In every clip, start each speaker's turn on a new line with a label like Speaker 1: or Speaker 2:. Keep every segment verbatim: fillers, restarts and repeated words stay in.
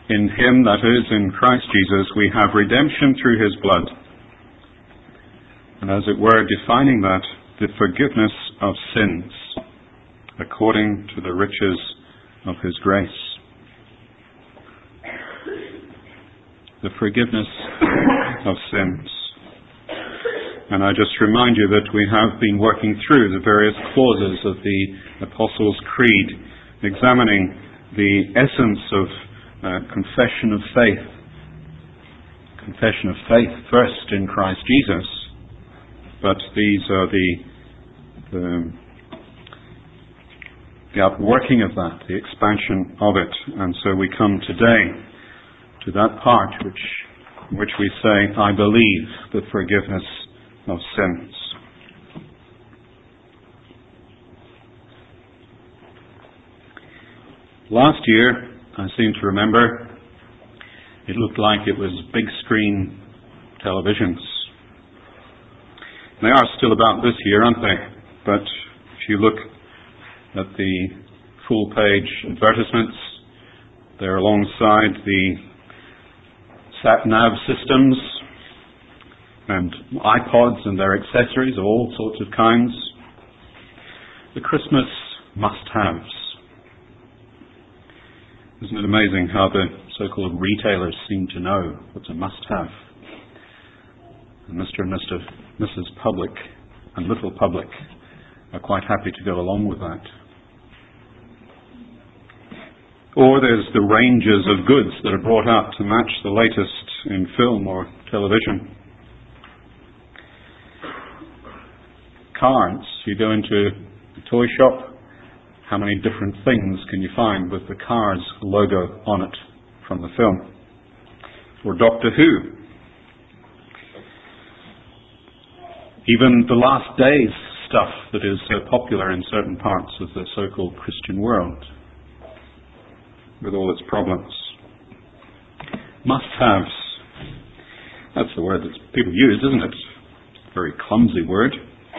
Speaker 1: In him, that is, in Christ Jesus, we have redemption through his blood. And as it were, defining that, the forgiveness of sins, according to the riches of his grace. The forgiveness of sins. And I just remind you that we have been working through the various clauses of the Apostles' Creed, examining the essence of uh, confession of faith. Confession of faith first in Christ Jesus, but these are the, the, the outworking of that, the expansion of it. And so we come today to that part which, in which we say, I believe the forgiveness of sins. Last year, I seem to remember, it looked like it was big screen televisions. They are still about this year, aren't they? But if you look at the full page advertisements, they're alongside the sat-nav systems and iPods and their accessories of all sorts of kinds. The Christmas must-haves. Isn't it amazing how the so-called retailers seem to know what's a must-have? And Mister and Mister Missus Public and Little Public are quite happy to go along with that. Or there's the ranges of goods that are brought out to match the latest in film or television. Cars. You go into a toy shop, how many different things can you find with the Cars logo on it from the film? Or Doctor Who. Even the last days stuff that is so popular in certain parts of the so-called Christian world, with all its problems. Must-haves. That's the word that people use, isn't it? It's a very clumsy word.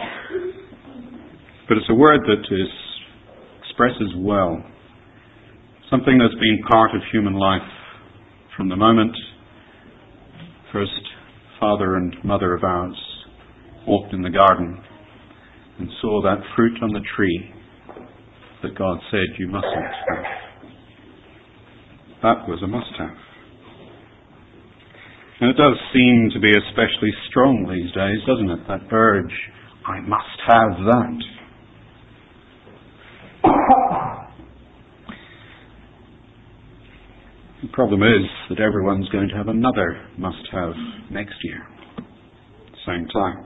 Speaker 1: But it's a word that is, expresses well something that's been part of human life from the moment first father and mother of ours walked in the garden and saw that fruit on the tree that God said you mustn't have. That was a must-have. And it does seem to be especially strong these days, doesn't it? That urge, I must have that. The problem is that everyone's going to have another must-have next year, same time.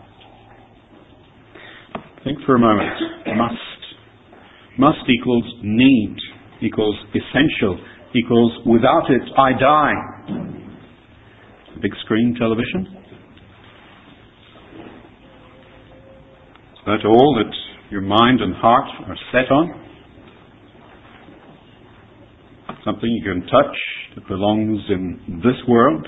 Speaker 1: Think for a moment. Must. Must equals need, equals essential, equals without it I die. Big screen television. Is that all that your mind and heart are set on? Something you can touch that belongs in this world?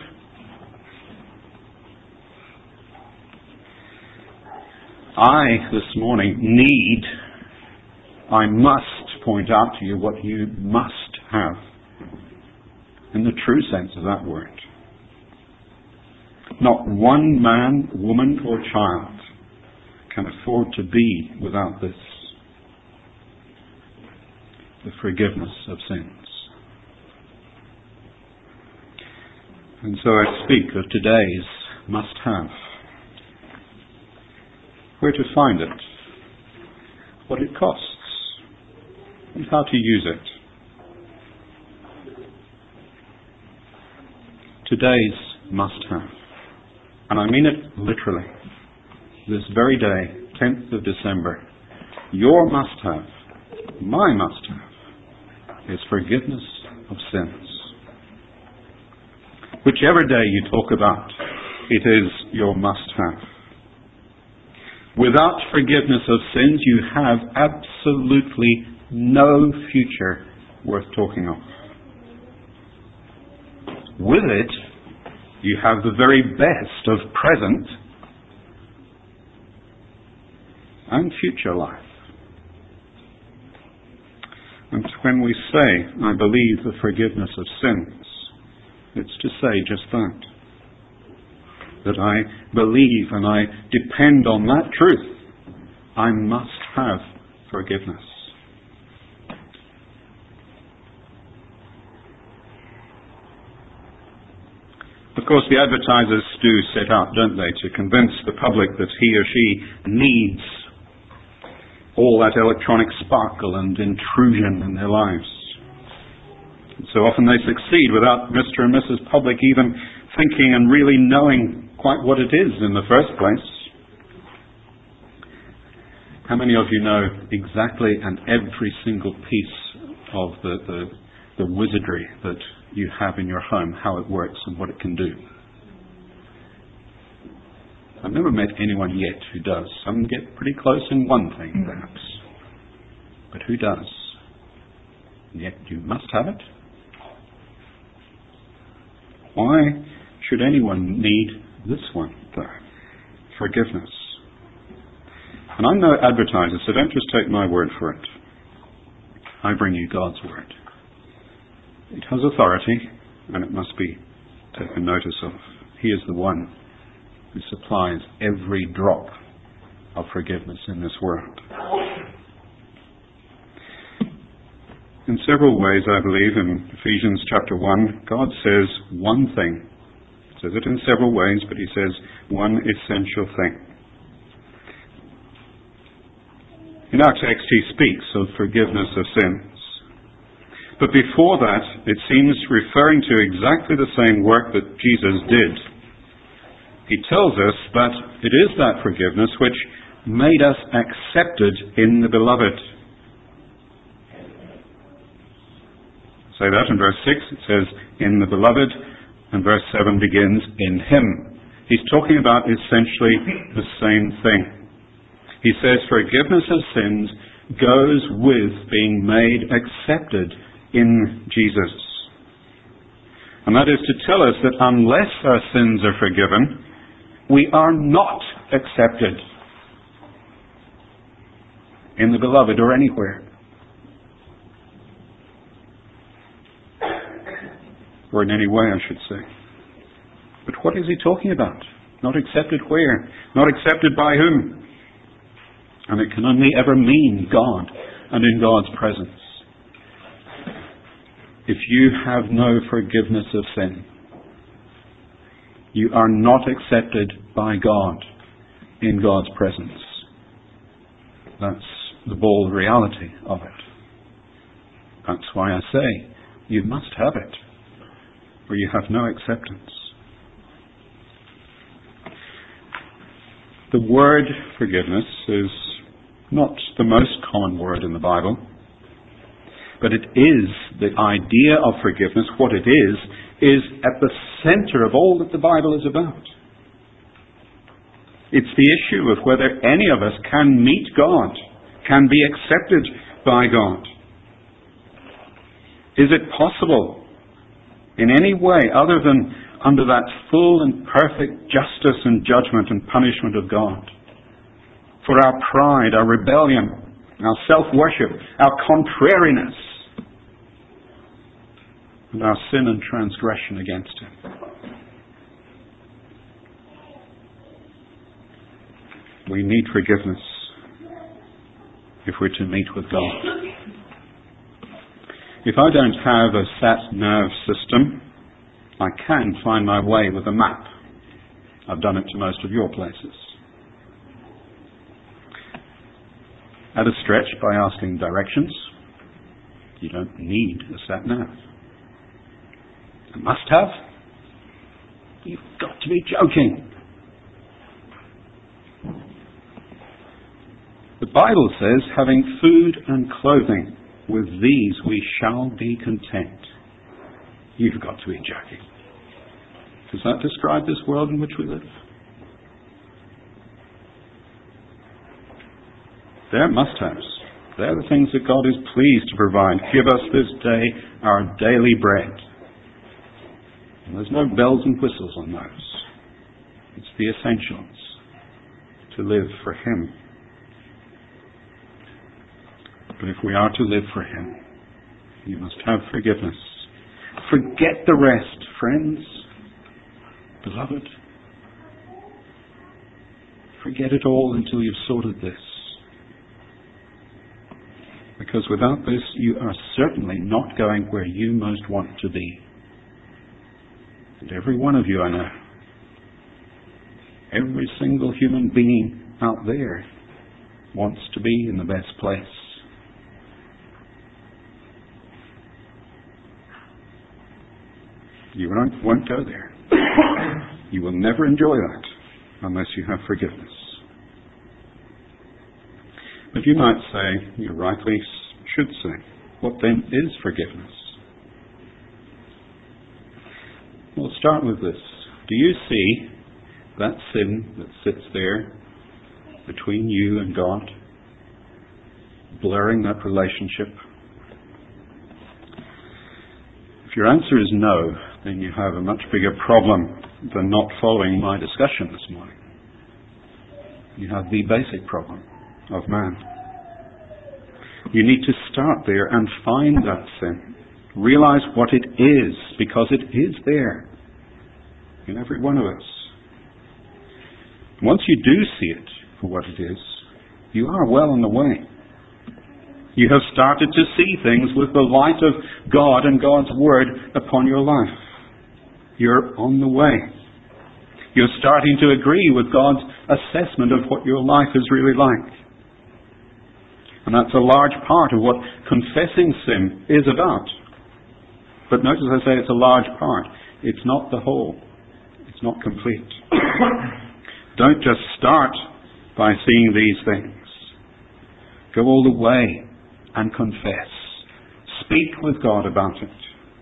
Speaker 1: I, this morning, need, I must point out to you what you must have, in the true sense of that word. Not one man, woman, or child can afford to be without this. The forgiveness of sins. And so I speak of today's must-have. Where to find it, what it costs, and how to use it. Today's must-have. And I mean it literally. This very day, tenth of December, your must-have, my must-have, is forgiveness of sins. Whichever day you talk about, it is your must-have. Without forgiveness of sins, you have absolutely no future worth talking of. With it, you have the very best of present and future life. And when we say, I believe the forgiveness of sins, It's to say just that. That I believe and I depend on that truth. I must have forgiveness. Of course, the advertisers do set out, don't they, to convince the public that he or she needs all that electronic sparkle and intrusion in their lives. And so often they succeed without Mister and Missus Public even thinking and really knowing quite what it is in the first place. How many of you know exactly and every single piece of the, the, the wizardry that you have in your home, how it works and what it can do? I've never met anyone yet who does. Some get pretty close in one thing, perhaps. But who does? And yet you must have it. Why should anyone need this one, though? Forgiveness. And I'm no advertiser, so don't just take my word for it. I bring you God's word. It has authority, and it must be taken notice of. He is the one who supplies every drop of forgiveness in this world. In several ways, I believe, in Ephesians chapter one, God says one thing. He says it in several ways, but he says one essential thing. In our text, he speaks of forgiveness of sins. But before that, it seems referring to exactly the same work that Jesus did. He tells us that it is that forgiveness which made us accepted in the Beloved. Say that in verse six, it says, in the Beloved, and verse seven begins, in Him. He's talking about essentially the same thing. He says forgiveness of sins goes with being made accepted in Jesus. And that is to tell us that unless our sins are forgiven, we are not accepted in the Beloved or anywhere. Or in any way, I should say. But what is he talking about? Not accepted where? Not accepted by whom? And it can only ever mean God and in God's presence. If you have no forgiveness of sin, you are not accepted by God in God's presence. That's the bold reality of it. That's why I say you must have it, or you have no acceptance. The word forgiveness is not the most common word in the Bible, but it is the idea of forgiveness. What it is, is at the center of all that the Bible is about. It's the issue of whether any of us can meet God, can be accepted by God. Is it possible in any way other than under that full and perfect justice and judgment and punishment of God for our pride, our rebellion, our self-worship, our contrariness, and our sin and transgression against Him? We need forgiveness if we're to meet with God. If I don't have a sat-nav system, I can find my way with a map. I've done it to most of your places. At a stretch, by asking directions, you don't need a sat-nav. A must-have? You've got to be joking. The Bible says, having food and clothing, with these we shall be content. You've got to be joking. Does that describe this world in which we live? They're must-haves. They're the things that God is pleased to provide. Give us this day our daily bread. And there's no bells and whistles on those. It's the essentials to live for Him. But if we are to live for Him, you must have forgiveness. Forget the rest. friends, beloved, forget it all until you've sorted this. Because without this, you are certainly not going where you most want to be. And every one of you, I know, every single human being out there wants to be in the best place. You won't, won't go there. You will never enjoy that unless you have forgiveness. But you might say, you rightly should say, what then is forgiveness? We'll start with this. Do you see that sin that sits there between you and God, blurring that relationship? If your answer is no, then you have a much bigger problem than not following my discussion this morning. You have the basic problem of man. You need to start there and find that sin. Realize what it is, because it is there in every one of us. Once you do see it for what it is, you are well on the way. You have started to see things with the light of God and God's Word upon your life. You're on the way. You're starting to agree with God's assessment of what your life is really like. And that's a large part of what confessing sin is about. But notice I say it's a large part. It's not the whole. It's not complete. Don't just start by seeing these things. Go all the way and confess. Speak with God about it.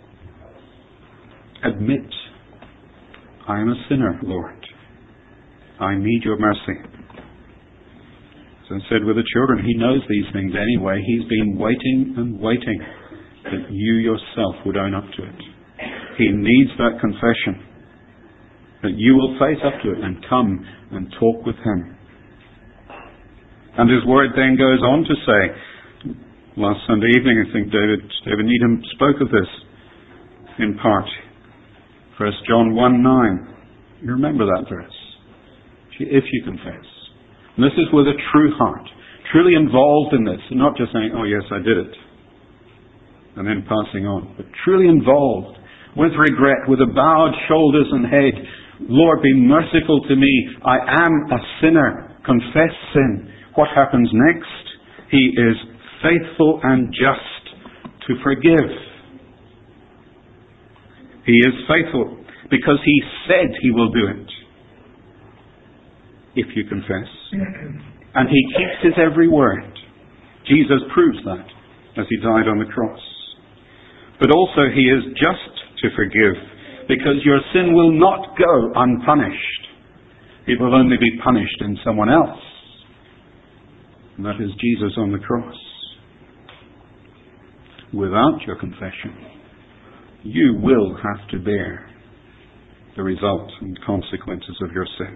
Speaker 1: Admit, I am a sinner, Lord. I need your mercy. As I said with the children, He knows these things anyway. He's been waiting and waiting that you yourself would own up to it. He needs that confession, that you will face up to it and come and talk with Him. And His Word then goes on to say, last Sunday evening I think David, David Needham spoke of this in part. First John one nine. You remember that verse? If you confess. And this is with a true heart, truly involved in this, and not just saying, oh yes, I did it, and then passing on, but truly involved, with regret, with a bowed shoulders and head. Lord, be merciful to me. I am a sinner. Confess sin. What happens next? He is faithful and just to forgive. He is faithful because He said He will do it if you confess. And He keeps His every word. Jesus proves that as He died on the cross. But also He is just to forgive, because your sin will not go unpunished. It will only be punished in someone else. And that is Jesus on the cross. Without your confession, you will have to bear the result and consequences of your sin.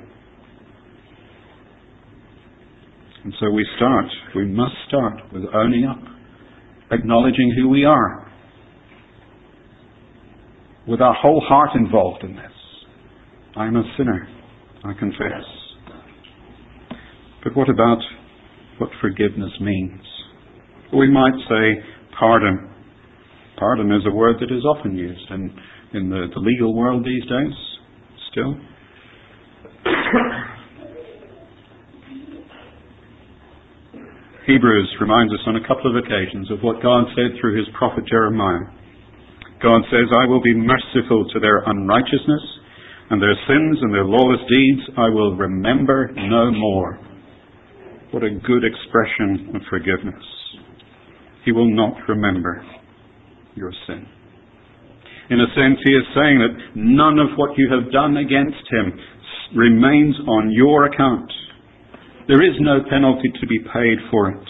Speaker 1: And so we start, we must start with owning up, acknowledging who we are, with our whole heart involved in this. I am a sinner, I confess. But what about what forgiveness means? We might say pardon. Pardon is a word that is often used in, in the, the legal world these days, still. Hebrews reminds us on a couple of occasions of what God said through His prophet Jeremiah. God says, I will be merciful to their unrighteousness, and their sins and their lawless deeds I will remember no more. What a good expression of forgiveness. He will not remember your sin. In a sense, He is saying that none of what you have done against Him remains on your account. There is no penalty to be paid for it.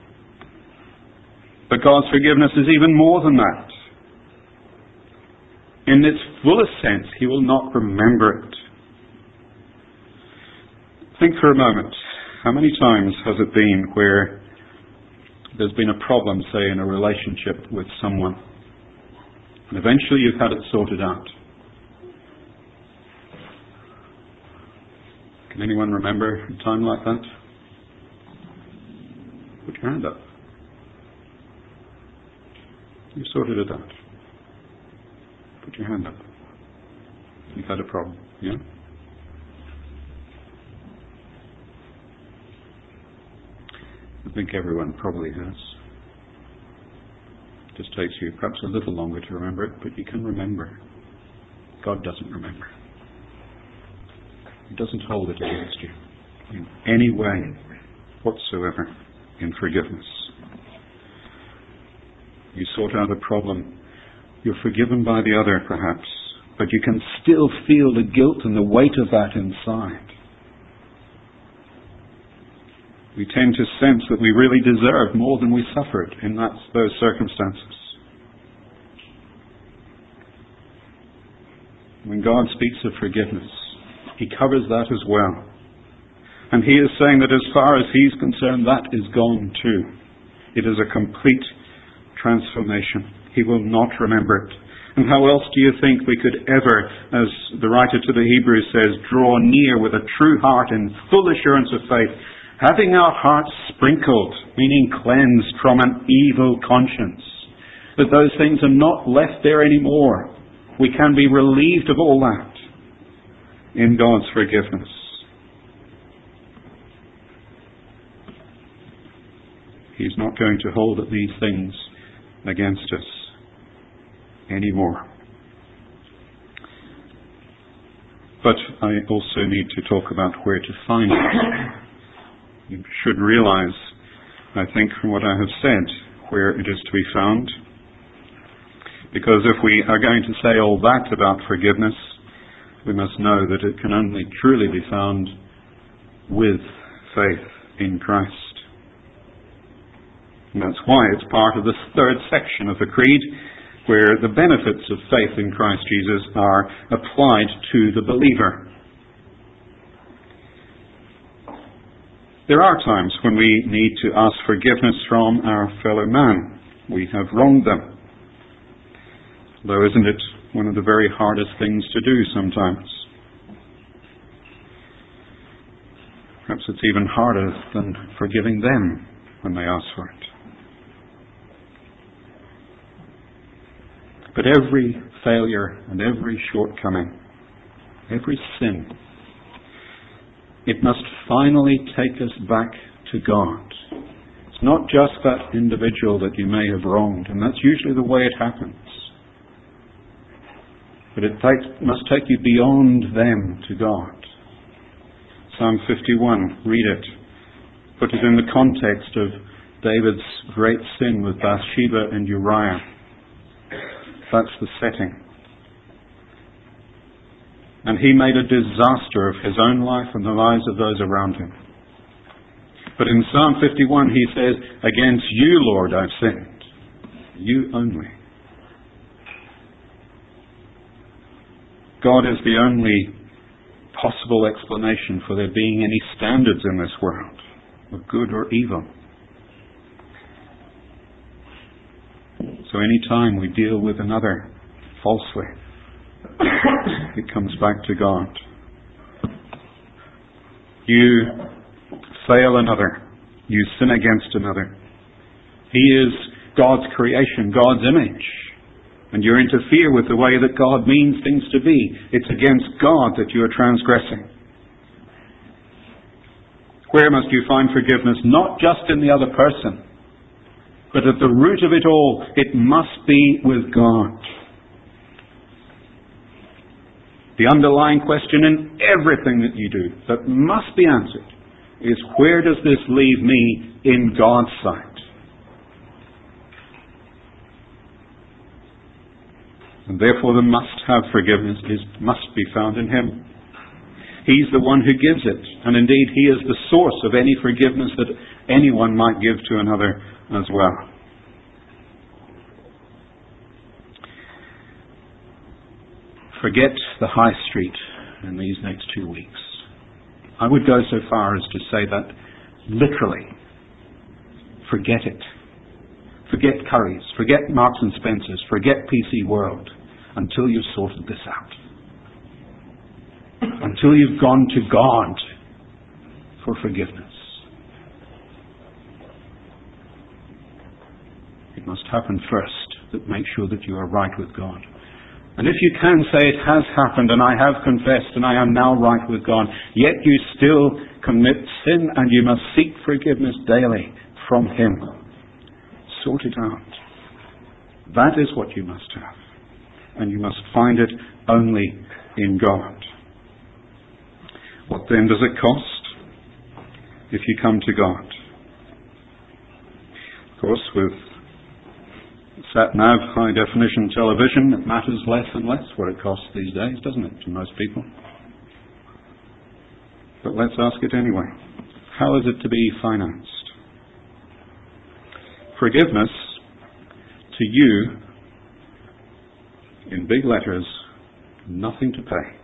Speaker 1: But God's forgiveness is even more than that. In its fullest sense, He will not remember it. Think for a moment, how many times has it been where there's been a problem, say, in a relationship with someone, and eventually you've had it sorted out, Can anyone remember a time like that? Put your hand up. You sorted it out. Put your hand up. You've had a problem, yeah? I think everyone probably has. It just takes you perhaps a little longer to remember it, but you can remember. God doesn't remember. He doesn't hold it against you in any way whatsoever in forgiveness. You sort out a problem. You're forgiven by the other, perhaps, but you can still feel the guilt and the weight of that inside. We tend to sense that we really deserve more than we suffered in that, those circumstances. When God speaks of forgiveness, He covers that as well. And He is saying that as far as He's concerned, that is gone too. It is a complete transformation. He will not remember it. And how else do you think we could ever, as the writer to the Hebrews says, draw near with a true heart in full assurance of faith, having our hearts sprinkled, meaning cleansed from an evil conscience, that those things are not left there anymore. We can be relieved of all that in God's forgiveness. He's not going to hold these things against us anymore. But I also need to talk about where to find it. You should realize, I think, from what I have said, where it is to be found. Because if we are going to say all that about forgiveness, we must know that it can only truly be found with faith in Christ. And that's why it's part of the third section of the Creed, where the benefits of faith in Christ Jesus are applied to the believer. There are times when we need to ask forgiveness from our fellow man. We have wronged them. Though isn't it one of the very hardest things to do sometimes? Perhaps it's even harder than forgiving them when they ask for it. But every failure and every shortcoming, every sin, it must finally take us back to God. It's not just that individual that you may have wronged, and that's usually the way it happens. But it takes, must take you beyond them to God. Psalm fifty-one, read it. Put it in the context of David's great sin with Bathsheba and Uriah. That's the setting. And he made a disaster of his own life and the lives of those around him. But in Psalm fifty-one he says, against you, Lord, I've sinned. You only. God is the only possible explanation for there being any standards in this world, of good or evil. So any time we deal with another falsely, it comes back to God. You fail another. You sin against another. He is God's creation, God's image. And you interfere with the way that God means things to be. It's against God that you are transgressing. Where must you find forgiveness? Not just in the other person, but at the root of it all, it must be with God. The underlying question in everything that you do that must be answered is, where does this leave me in God's sight? And therefore the must-have forgiveness is must be found in Him. He's the one who gives it. And indeed, He is the source of any forgiveness that anyone might give to another as well. Forget the high street in these next two weeks. I would go so far as to say that literally. Forget it. Forget Curry's. Forget Marks and Spencer's. Forget P C World until you've sorted this out. Until you've gone to God for forgiveness. It must happen first that makes sure that you are right with God. And if you can say it has happened and I have confessed and I am now right with God, yet you still commit sin and you must seek forgiveness daily from Him. Sort it out. That is what you must have. And you must find it only in God. What then does it cost if you come to God? Of course, with sat-nav, high-definition television, it matters less and less what it costs these days, doesn't it, to most people? But let's ask it anyway. How is it to be financed? Forgiveness, to you, in big letters, nothing to pay.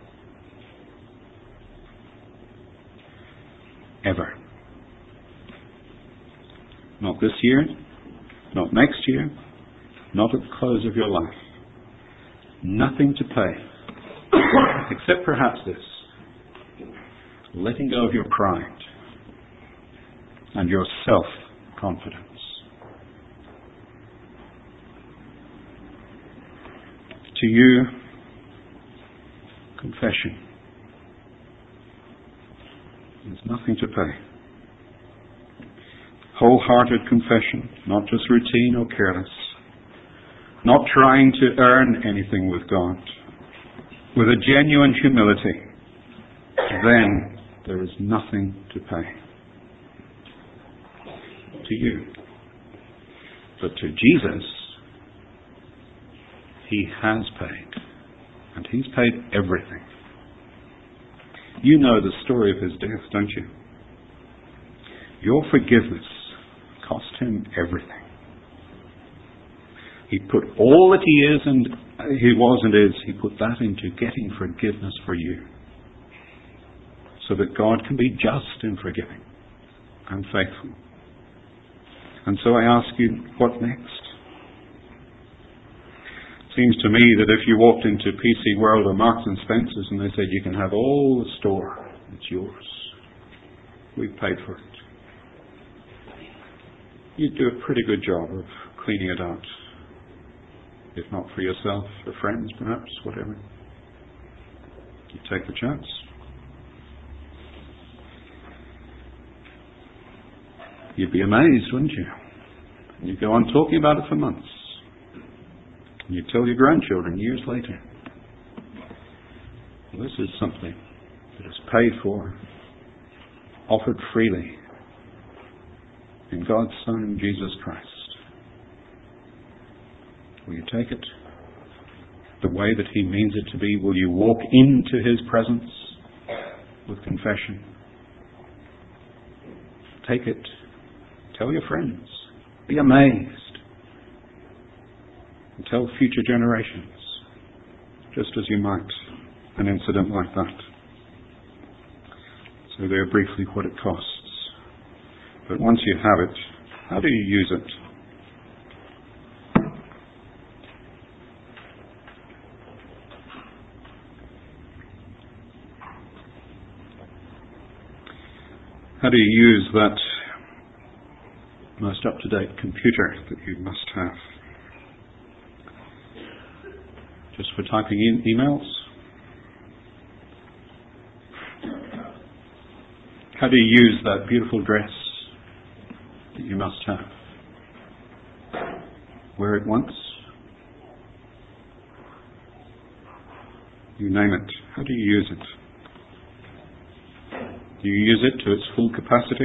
Speaker 1: Ever. Not this year, not next year, not at the close of your life. Nothing to pay. Except perhaps this. Letting go of your pride and your self-confidence. To you, confession. There's nothing to pay. Wholehearted confession, not just routine or careless. Not trying to earn anything with God. With a genuine humility. Then there is nothing to pay. To you. But to Jesus, He has paid. And He's paid everything. You know the story of His death, don't you? Your forgiveness cost Him everything. He put all that He is and He was and is, He put that into getting forgiveness for you. So that God can be just in forgiving and faithful. And so I ask you, what next? Seems to me that if you walked into P C World or Marks and Spencer's and they said you can have all the store, it's yours. We've paid for it. You'd do a pretty good job of cleaning it out. If not for yourself, for friends perhaps, whatever. You take the chance. You'd be amazed, wouldn't you? You'd go on talking about it for months. And you'd tell your grandchildren years later. Well, this is something that is paid for, offered freely in God's Son, Jesus Christ. Will you take it the way that He means it to be? Will you walk into His presence with confession? Take it. Tell your friends. Be amazed. And tell future generations, just as you might an incident like that. So there briefly what it costs. But once you have it, how do you use it? How do you use that most up-to-date computer that you must have? Just for typing in emails? How do you use that beautiful dress that you must have? Wear it once? You name it. How do you use it? Do you use it to its full capacity?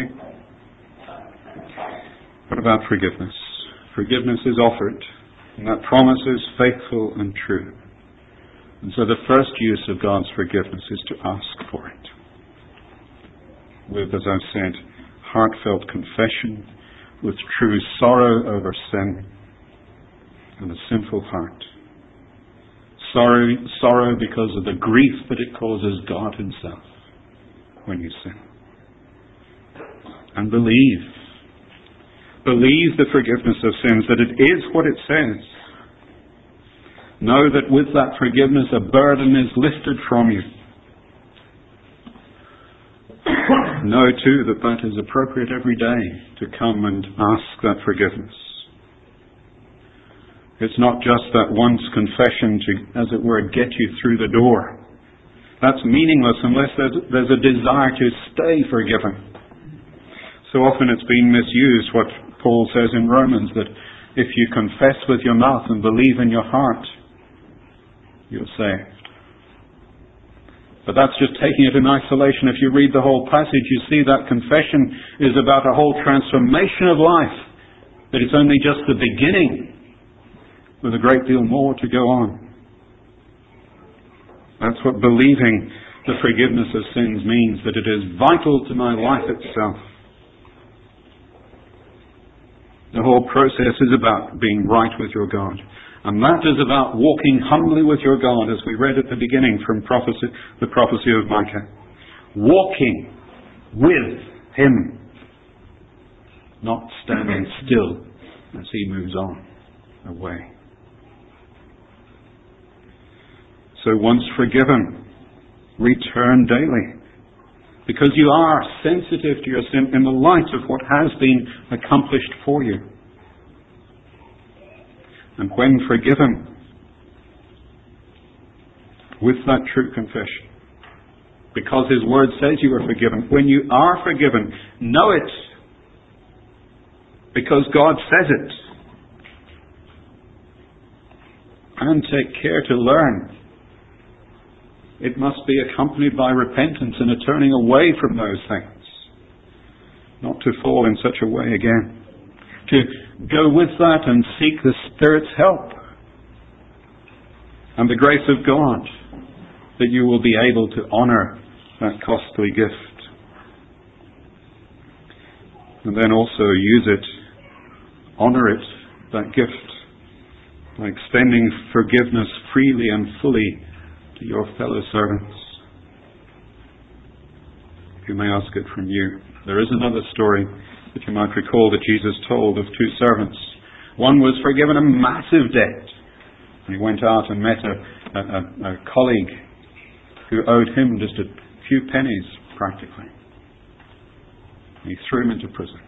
Speaker 1: What about forgiveness? Forgiveness is offered, and that promise is faithful and true. And so the first use of God's forgiveness is to ask for it. With, as I've said, heartfelt confession, with true sorrow over sin, and a sinful heart. Sorrow, sorrow because of the grief that it causes God Himself when you sin. And believe. Believe the forgiveness of sins, that it is what it says. Know that with that forgiveness a burden is lifted from you. know too that that is appropriate every day to come and ask that forgiveness. It's not just that once confession to, as it were, get you through the door. That's meaningless unless there's, there's a desire to stay forgiven. So often it's been misused, what Paul says in Romans, that if you confess with your mouth and believe in your heart, you're saved. But that's just taking it in isolation. If you read the whole passage, you see that confession is about a whole transformation of life. That it's only just the beginning, with a great deal more to go on. That's what believing the forgiveness of sins means, that it is vital to my life itself. The whole process is about being right with your God. And that is about walking humbly with your God, as we read at the beginning from prophecy, the prophecy of Micah. Walking with Him, not standing still as He moves on away. So once forgiven, return daily, because you are sensitive to your sin in the light of what has been accomplished for you. And when forgiven, with that true confession, because His Word says you are forgiven, when you are forgiven, know it, because God says it. And take care to learn. It must be accompanied by repentance and a turning away from those things. Not to fall in such a way again. To go with that and seek the Spirit's help and the grace of God, that you will be able to honour that costly gift. And then also use it, honour it, that gift, by extending forgiveness freely and fully to your fellow servants. If you may ask it from you. There is another story that you might recall that Jesus told of two servants. One was forgiven a massive debt. And he went out and met a, a, a colleague who owed him just a few pennies, practically. He threw him into prison.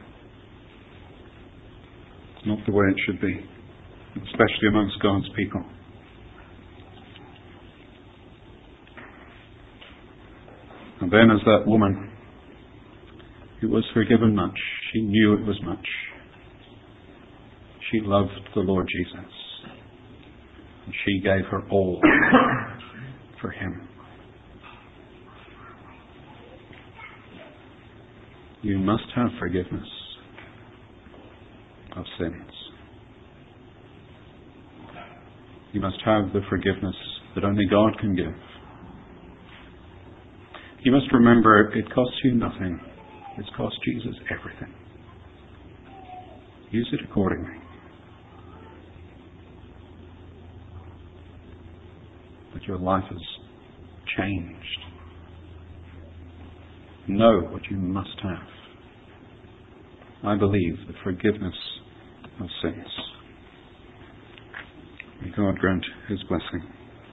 Speaker 1: It's not the way it should be, especially amongst God's people. And then as that woman who was forgiven much, she knew it was much. She loved the Lord Jesus. And she gave her all for Him. You must have forgiveness of sins. You must have the forgiveness that only God can give. You must remember, it costs you nothing. It's cost Jesus everything. Use it accordingly. That your life has changed. Know what you must have. I believe the forgiveness of sins. May God grant His blessing.